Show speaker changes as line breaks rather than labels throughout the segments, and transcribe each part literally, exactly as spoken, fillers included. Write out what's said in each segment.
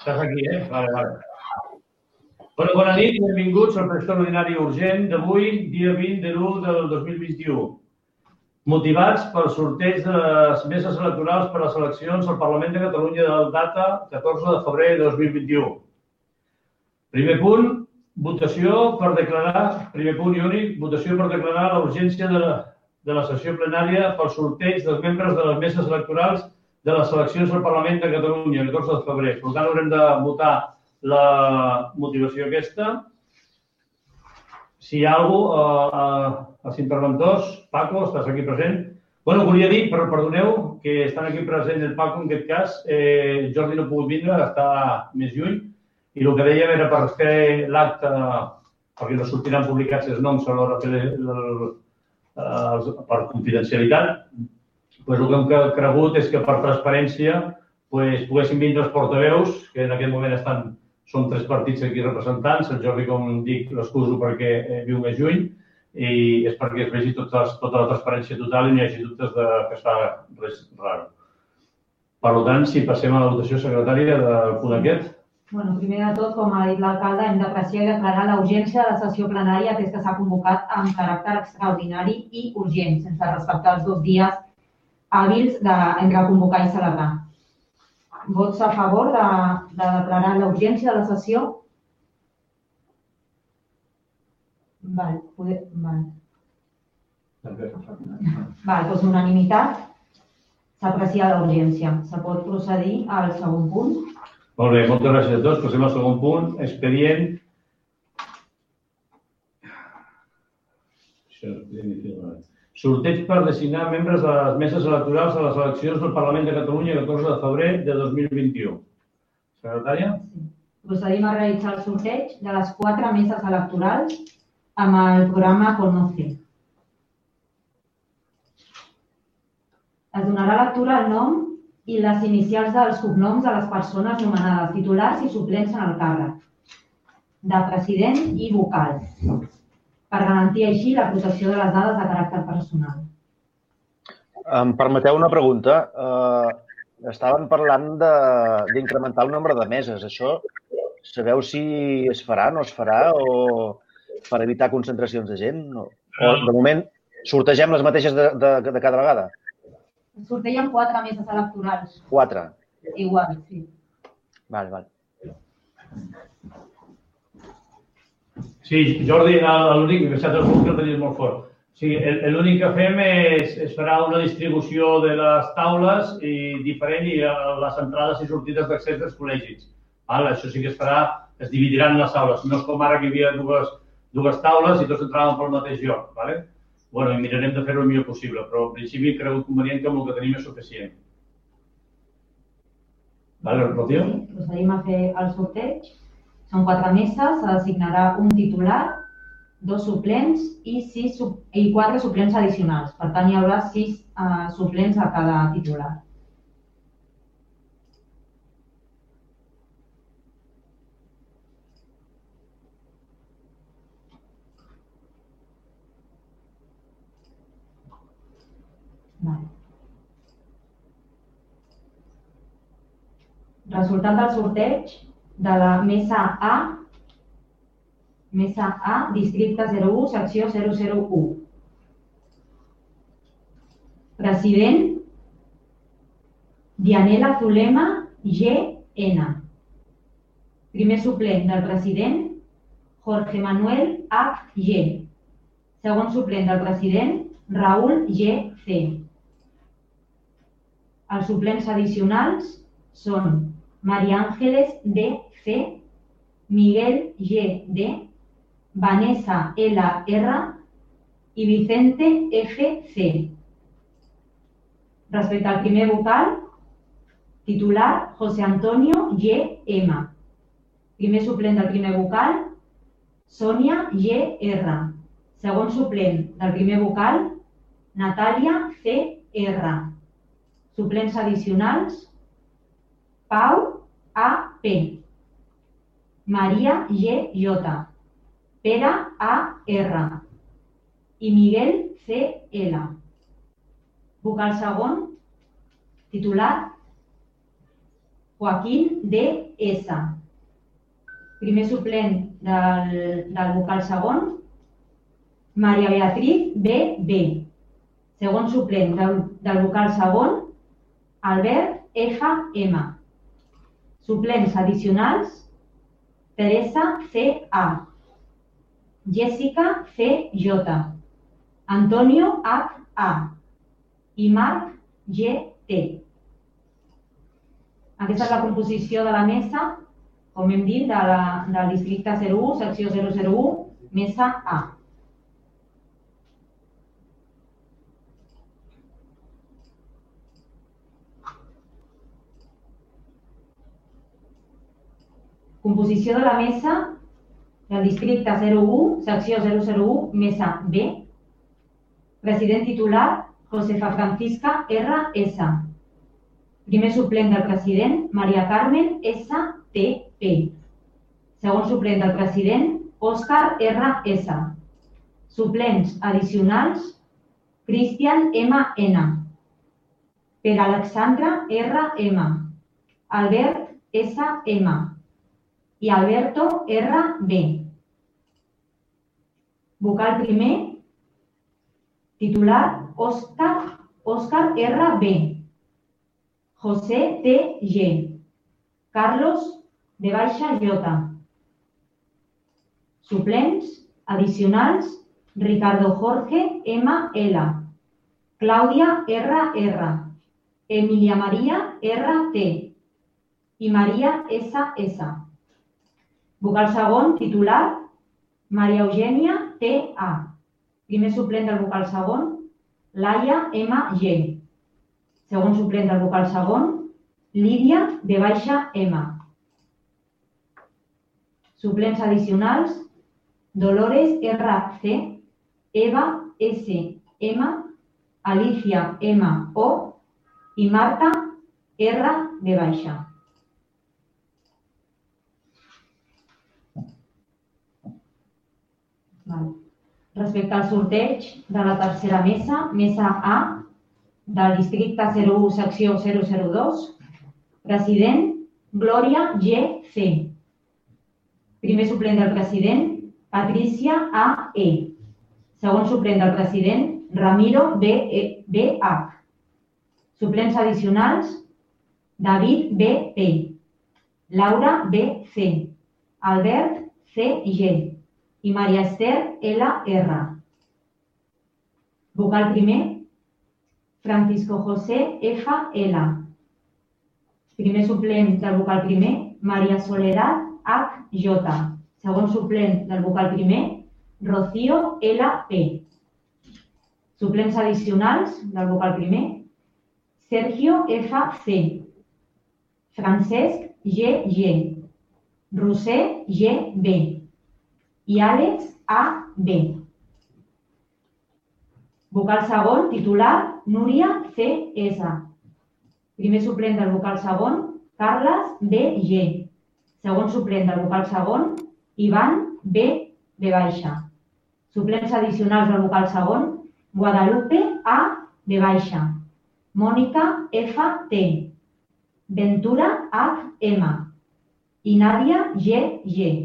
Estàs aquí, eh? Vale, vale. Bueno, bona nit i benvinguts al ple extraordinari urgent d'avui, dia vint de l'u del dos mil vint-i-u. Motivats pel sorteig de les meses electorals per a les eleccions al Parlament de Catalunya de data catorze de febrer de dos mil vint-i-u. Primer punt, votació per declarar, primer punt i únic, votació per declarar la urgència de la, de la sessió plenària pel sorteig dels membres de les meses electorals de les eleccions al Parlament de Catalunya, el catorze de febrer. Per tant, haurem de votar la motivació aquesta. Si hi ha algú, eh, els interventors, Paco, estàs aquí present. Bueno, volia dir, però perdoneu, que estan aquí present el Paco en aquest cas. Eh, Jordi no ha pogut vindre, està més lluny. I el que dèiem era per fer l'acte, perquè no sortiran publicats els noms a l'hora de fer el, el, per confidencialitat. Pues el que hem cregut és que per transparència pues, poguessin vindre els portaveus, que en aquest moment estan, són tres partits aquí representants. El Jordi, com dic, l'excuso perquè eh, viu més lluny i és perquè es vegi tota, tota la transparència total i no hi hagi dubtes de que es fa res raro. Per tant, si passem a la votació secretària del punt aquest.
Bueno, primer de tot, com ha dit l'alcalde, hem d'apreciar i declarar la urgència de la sessió plenària atès que s'ha convocat amb caràcter extraordinari i urgent, sense respectar els dos dies hàbils de, entre convocar i celebrar. Vots a favor de, de declarar la urgència de la sessió? Val, poder, val. Val, doncs unanimitat. S'aprecia la urgència. Se pot procedir al segon punt.
Molt bé, moltes gràcies a tots. Passem al segon punt. Expedient. Sorteig per designar membres de les meses electorals a les eleccions del Parlament de Catalunya el catorze de febrer de dos mil vint-i-u. Secretària?
Sí. Procedim a realitzar el sorteig de les quatre meses electorals amb el programa Conoce. Es donarà lectura al nom i les inicials dels cognoms de les persones nomenades titulars i suplents en el càrrec, de president i vocal, per garantir així la protecció de les dades de caràcter personal.
Em permeteu una pregunta? Uh, estaven parlant d'incrementar el nombre de meses. Això, sabeu si es farà, no es farà, o per evitar concentracions de gent? O, de moment, sortegem les mateixes de, de, de cada vegada?
Sortegem quatre meses electorals.
Quatre?
Igual, sí.
Vale, vale.
Sí, Jordi, l'únic que s'ha de que el tenies molt fort. Sí, l'únic que fem és, és farà una distribució de les taules i diferent i les entrades i sortides d'accés dels col·legis. Val? Això sí que es farà, es dividiran les aules. No és com ara que hi havia dues, dues taules i tots entràvem pel mateix lloc. Vale? Bueno, i mirarem de fer-ho el millor possible, però en principi he cregut convenient que amb el que tenim és suficient. Vale, Rocío?
Sí, procedim a fer el sorteig. Són quatre meses, s'assignarà un titular, dos suplents i, sis, i quatre suplents addicionals. Per tant, hi haurà sis uh, suplents a cada titular. Vale. Resultat del sorteig de la mesa A, mesa A, districte zero u, secció zero zero u. President, Dianela Zulema, G N. Primer suplent del president, Jorge Manuel H G. Segon suplent del president, Raúl G C. Els suplents addicionals són María Ángeles D C, Miguel G D, Vanessa L R i Vicente F C. Respecte al primer vocal, titular José Antonio G M. Primer suplent del primer vocal, Sonia G R. Segon suplent del primer vocal, Natàlia C R. Suplents addicionals, Pau A P, Maria G J, Pere A R i Miguel C L. Vocal segon, titular, Joaquín D. S. Primer suplent del, del vocal segon, Maria Beatriz B. B. Segon suplent del, del vocal segon, Albert F. M. Suplents addicionals, Teresa C. A. Jessica C. J. Antonio H. A. i Marc G. T. Aquesta és la composició de la mesa, com hem dit, de la, del districte zero u, secció zero zero u, mesa A. Composició de la mesa del districte zero u, secció zero zero u, mesa B. President titular, Josefa Francisca R. S. Primer suplent del president, Maria Carmen S. T. P. Segon suplent del president, Òscar R. S. Suplents addicionals, Cristian M. N. Per Alexandra R. M. Albert S. M. i Alberto R. B. Vocal primer, titular, Òscar, Òscar R. B. José T. G. Carlos de baixa J. Suplents addicionals, Ricardo Jorge M. L. Clàudia R. R. Emilia Maria R. T. i Maria S. S. Vocal segon, titular, Maria Eugènia T. A. Primer suplent del vocal segon, Laia M. G. Segon suplent del vocal segon, Lídia de baixa M. Suplents addicionals, Dolores R. C. Eva S. M. Alicia M. O. i Marta R. de baixa. Respecte al sorteig de la tercera mesa, mesa A, del districte zero u, secció zero zero dos, president, Glòria G. C. Primer suplent del president, Patricia A. E. Segon suplent del president, Ramiro B. H. Suplents addicionals, David B. P. Laura B. C. Albert C. G. i Maria Esther L. R. Vocal primer, Francisco José F. L. Primer suplent del vocal primer, Maria Soledad H. J. Segon suplent del vocal primer, Rocío L. P. Suplents addicionals del vocal primer, Sergio F. C. Francesc G. G. Roser G. B. i Àlex A. B. Vocal segon, titular, Núria C. S. Primer suplent del vocal segon, Carles B. G. Segon suplent del vocal segon, Ivan B. B baixa. Suplents addicionals del vocal segon, Guadalupe A. B baixa. Mònica F. T. Ventura H. M. i Nàdia G. G.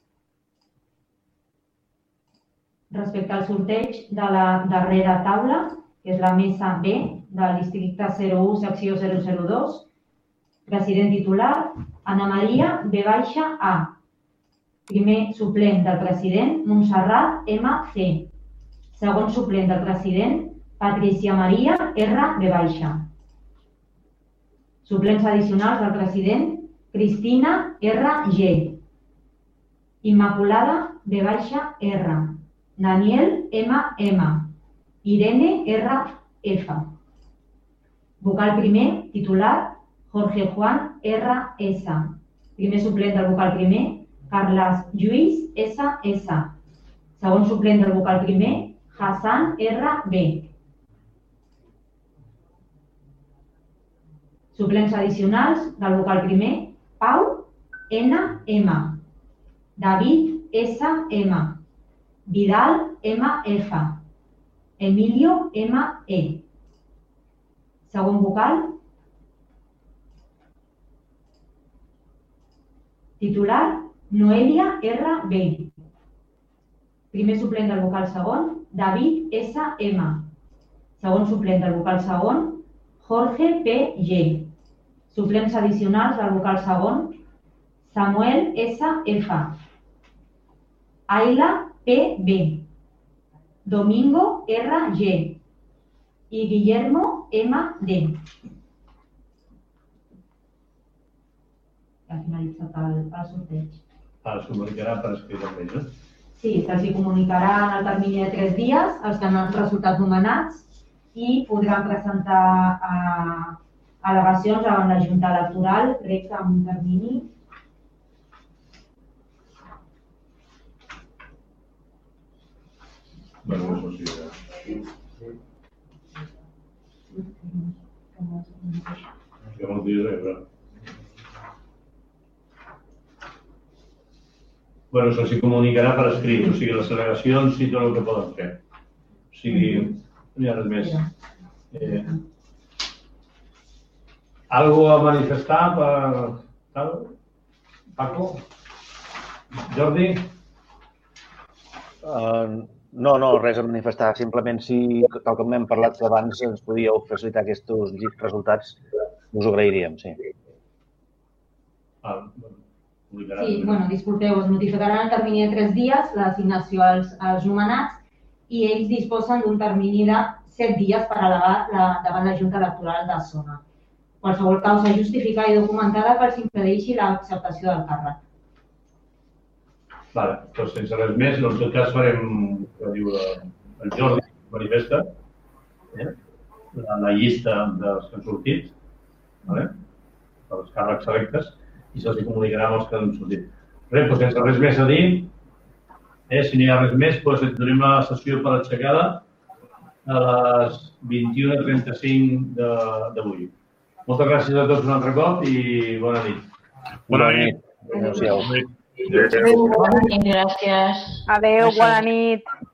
Respecte al sorteig de la darrera taula, que és la mesa B del districte zero u, secció zero zero dos, president titular, Ana Maria B. A. Primer suplent del president, Montserrat M. C. Segon suplent del president, Patricia Maria R. B. Suplents addicionals del president, Cristina R. G. Immaculada B. R. Daniel M. M. Irene R. F. Vocal primer, titular, Jorge Juan R. S. Primer suplent del vocal primer, Carles Lluís S. S. Segon suplent del vocal primer, Hassan R. B. Suplents addicionals del vocal primer, Pau N. M. David S. M. Vidal M. F. Emilio M. E. Segon vocal, Titular, Noelia R. Bell. Primer suplent del vocal segon, David S. M. Segon suplent del vocal segon, Jorge P. G. Suplents addicionals del vocal segon, Samuel S. F. Ayla P. B. Domingo R. G. I Guillermo M. D. Ha finalitzat el, el sorteig.
Ara es comunicarà per escrit amb ells, no?
Sí, se'ls comunicarà en el termini de tres dies els que han resultat nomenats i podran presentar eh, al·legacions davant la Junta Electoral, crec que amb un termini.
Bueno, això sí. Que molt dies, eh, però... Bueno, se'ls comunicarà per escrit, o sigui, les al·legacions i tot el que poden fer. O sigui, no hi ha res més. Eh, algo a manifestar per... Tal? Paco? Jordi?
Uh, no, no, res a manifestar. Simplement, si, tal com hem parlat abans, ens podíeu facilitar aquests resultats, us ho agrairíem, sí.
Ah, bueno.
Sí, bueno, disculpeu, es notificaran en termini de tres dies l'assignació als, als nomenats i ells disposen d'un termini de set dies per al·legar la, davant la Junta Electoral de zona. Qualsevol causa justificada i documentada que els impedeixi l'acceptació del càrrec.
Vale, doncs sense res més, en tot cas farem, que diu el Jordi, manifesta, eh? la, la llista dels que han sortit, vale? Els càrrecs electes, i se'ls comunicarà amb els que han sortit. Res, doncs sense res més a dir, eh, si no hi ha res més, doncs et donem la sessió per aixecada a les vint-i-una trenta-cinc d'avui. Moltes gràcies a tots un altre cop i bona nit.
Bona nit. Adéu-siau.
Adéu, bona nit, gràcies.
Adéu, bona nit.